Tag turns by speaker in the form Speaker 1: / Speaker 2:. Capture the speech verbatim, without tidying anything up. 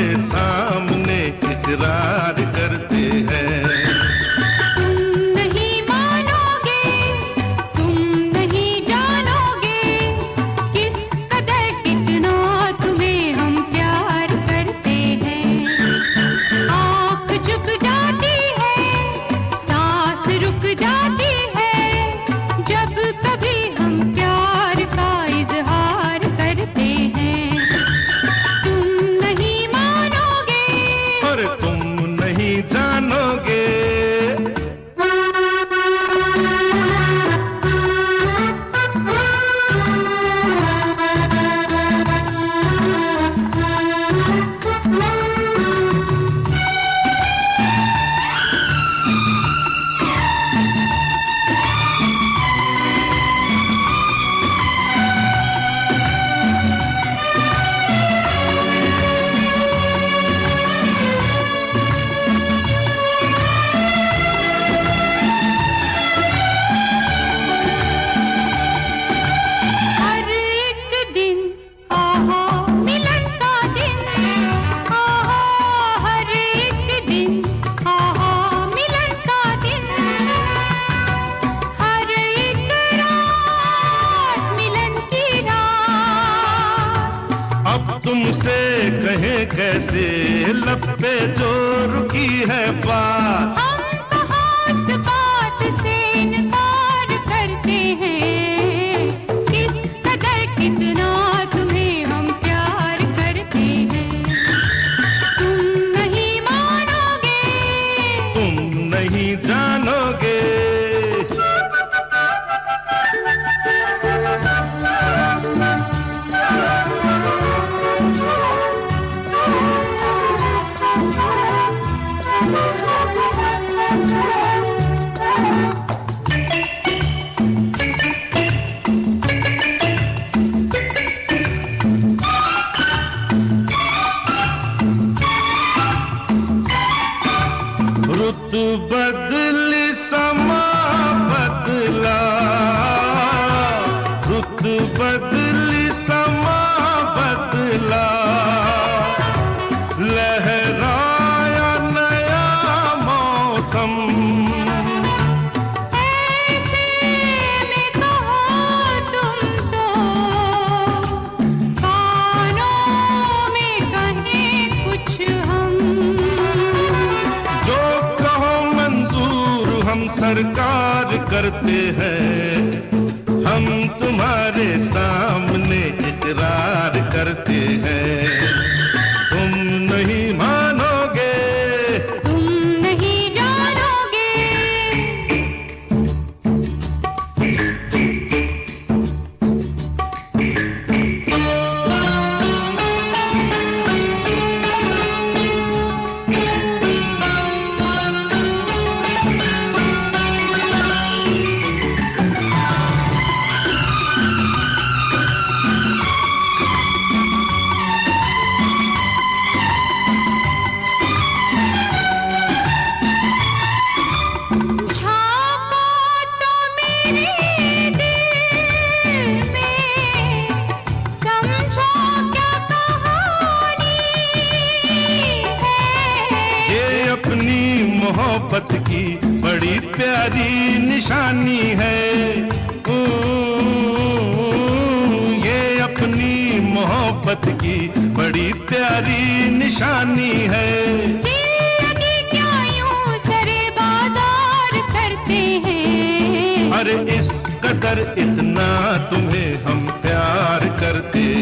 Speaker 1: सामने इकरार करते हैं। तुमसे कहें कैसे लब पे जो रुकी है बात,
Speaker 2: हम कहाँ इस बात से इनकार करते हैं। किस कदर कितना तुम्हें हम प्यार करते हैं। तुम नहीं मानोगे,
Speaker 1: तुम नहीं जानोगे। रुत बदली समा बदला, रुत बदली समा बदला, लहराया नया मौसम।
Speaker 2: ऐसे में कहो तुम तो कानों में कहें कुछ हम।
Speaker 1: जो कहो मंजूर हम सरकार करते हैं। हम तुम्हारे सामने इकरार करते हैं। तुम नहीं मानोगे,
Speaker 2: तुम नहीं जानोगे।
Speaker 1: मोहब्बत की बड़ी प्यारी निशानी है। ओ, ये अपनी मोहब्बत की बड़ी प्यारी निशानी है।
Speaker 2: दिल क्या यूं सरे बाजार करते हैं।
Speaker 1: अरे इस कदर इतना तुम्हें हम प्यार करते